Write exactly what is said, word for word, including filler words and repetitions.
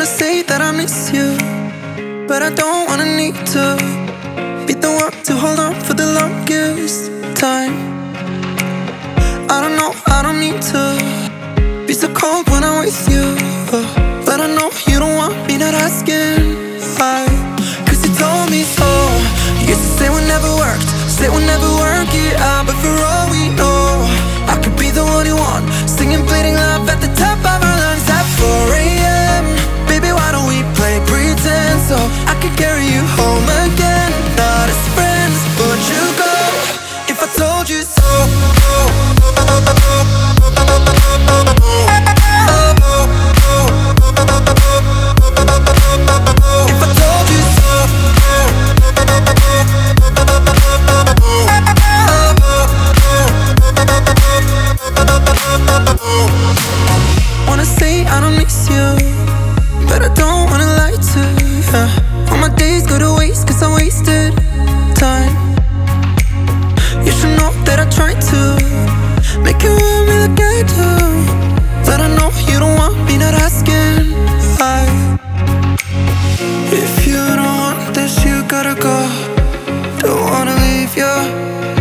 wanna say that I miss you, but I don't wanna need to be the one to hold on for the longest time. I don't know, I don't need to be so cold when I'm with you, but I know you don't want me, not asking why. Cause you told me so. You used to say we never worked, say we'll never work it out, but for all we know, I could be the one you want, singing bleeding love at the top of our lungs at four a m Baby, why don't we play pretend so I could carry you home again? Not as friends, would you go if I told you so? If I told you so. Wanna say I don't miss you, but I don't wanna lie to you. All my days go to waste cause I wasted time. You should know that I tried to make you want me like I do, but I know you don't want me, not asking why. If you don't want this, you gotta go. Don't wanna leave you.